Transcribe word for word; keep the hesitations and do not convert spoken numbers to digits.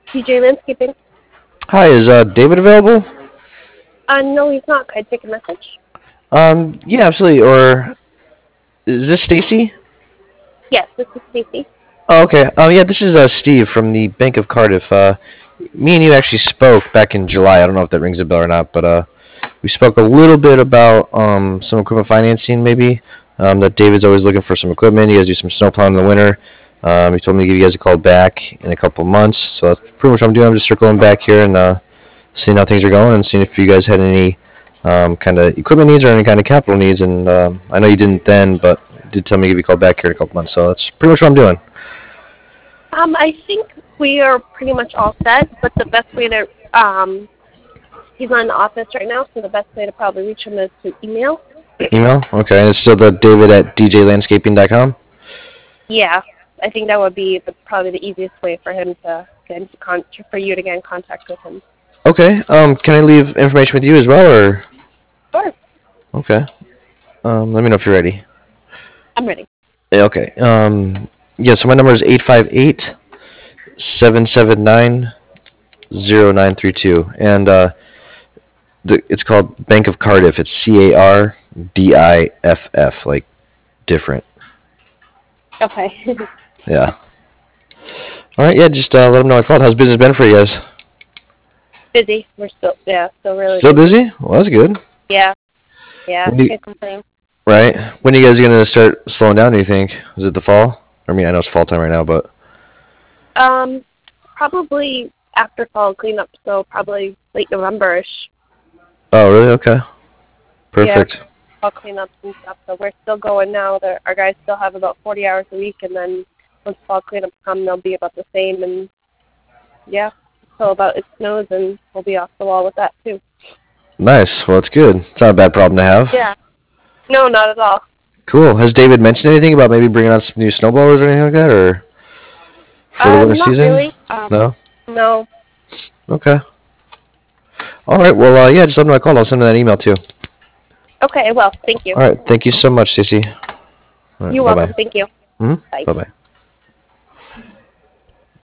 D J Landscaping. Hi, is uh, David available? Uh, no, he's not. Could I take a message? Um, yeah, absolutely. Or is this Stacy? Yes, this is Stacy. Oh, okay. Oh, yeah, this is uh, Steve from the Bank of Cardiff. Uh, me and you actually spoke back in July. I don't know if that rings a bell or not, but uh, we spoke a little bit about um, some equipment financing, maybe. Um, that David's always looking for some equipment. You guys do some snow plowing in the winter. Um, he told me to give you guys a call back in a couple months. So that's pretty much what I'm doing. I'm just circling back here and uh, seeing how things are going and seeing if you guys had any um, kind of equipment needs or any kind of capital needs. And um, I know you didn't then, but you did tell me to give you a call back here in a couple months. So that's pretty much what I'm doing. Um, I think we are pretty much all set, but the best way to, um, he's not in the office right now, so the best way to probably reach him is to email. Email? Okay. And it's still the David at d j landscaping dot com? Yeah, I think that would be the, probably the easiest way for him to get into con- for you to get in contact with him. Okay. Um, can I leave information with you as well, or? Sure. Okay. Um, let me know if you're ready. I'm ready. Yeah, okay. Um, yeah, so my number is eight five eight, seven seven nine, zero nine three two. And uh, the, it's called Bank of Cardiff. It's C A R D I F F, like different. Okay. Yeah. All right, yeah, just uh, let them know I called. How's business been for you guys? Busy. We're still, yeah, still really Still busy. busy? Well, that's good. Yeah. Yeah, When do you, can't complain. right. When are you guys going to start slowing down, do you think? Is it the fall? I mean, I know it's fall time right now, but... Um, probably after fall cleanup, so probably late November-ish. Oh, really? Okay. Perfect. Yeah, fall cleanups and stuff. So we're still going now. They're, our guys still have about forty hours a week, and then once fall cleanups come, they'll be about the same. And yeah, so about it snows, and we'll be off the wall with that too. Nice. Well, it's good. It's not a bad problem to have. Yeah. No, not at all. Cool. Has David mentioned anything about maybe bringing out some new snowblowers or anything like that, or for the Um, winter not season? really. Um, No. no. Okay. All right. Well, uh, yeah. Just let me know I called. I'll send him that email too. Okay. Well, thank you. All right. Thank you so much, Stacey. All right, You're bye welcome. bye. Thank you. Mm-hmm. Bye. Bye bye.